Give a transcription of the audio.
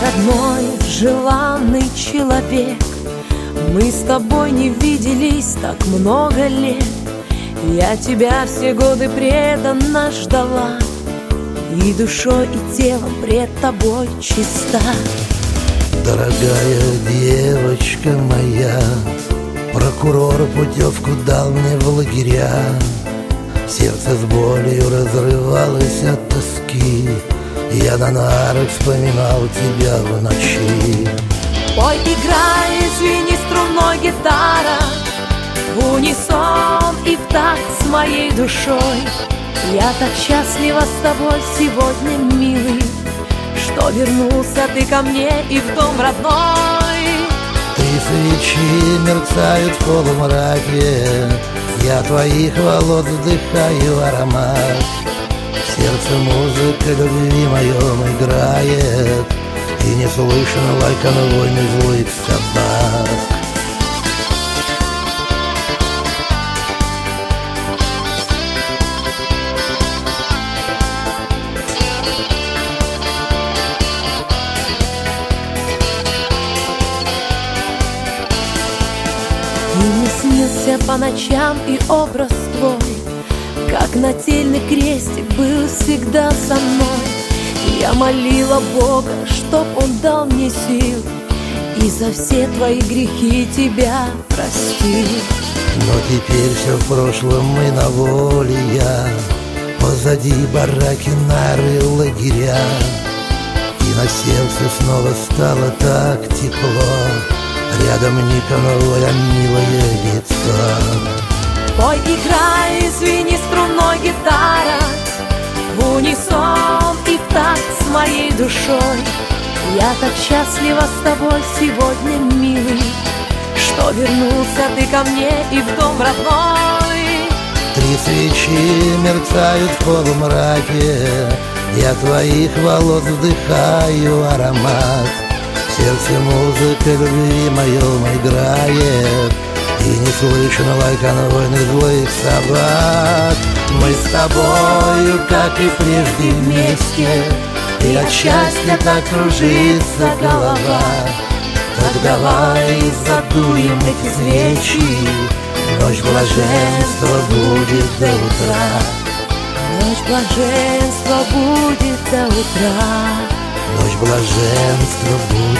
родной, желанный человек, мы с тобой не виделись так много лет. Я тебя все годы преданно ждала, и душой, и телом пред тобой чиста. Дорогая девочка моя, прокурор путевку дал мне в лагеря. Сердце с болью разрывалось от тоски, я на нарах вспоминал тебя в ночи. Пой, играй, звени струной гитара, в унисон и в такт с моей душой. Я так счастлива с тобой сегодня, милый, что вернулся ты ко мне и в дом родной. Три свечи мерцают в полумраке, я твоих волос вдыхаю аромат. В сердце музыка любви моем играет, и не слышно лай конвойных злых собак. И мне снился по ночам и образ твой, как нательный крестик был всегда со мной. Я молила Бога, чтоб Он дал мне сил и за все твои грехи тебя простил. Но теперь все в прошлом, мы на воле, я позади бараки, нары, лагеря. И на сердце снова стало так тепло, рядом не конвой, а милое лицо. Пой, играй, звени струной гитара, в унисон и в такт с моей душой. Я так счастлива с тобой сегодня, милый, что вернулся ты ко мне и в дом родной. Три свечи мерцают в полумраке, я твоих волос вдыхаю аромат. В сердце музыка любви моем играет, и не слышно лай конвойных злых собак. Мы с тобою, как и прежде, вместе, и от счастья так кружится голова. Так давай задуем эти свечи, ночь блаженства будет до утра. Ночь блаженства будет до утра. Ночь блаженства будет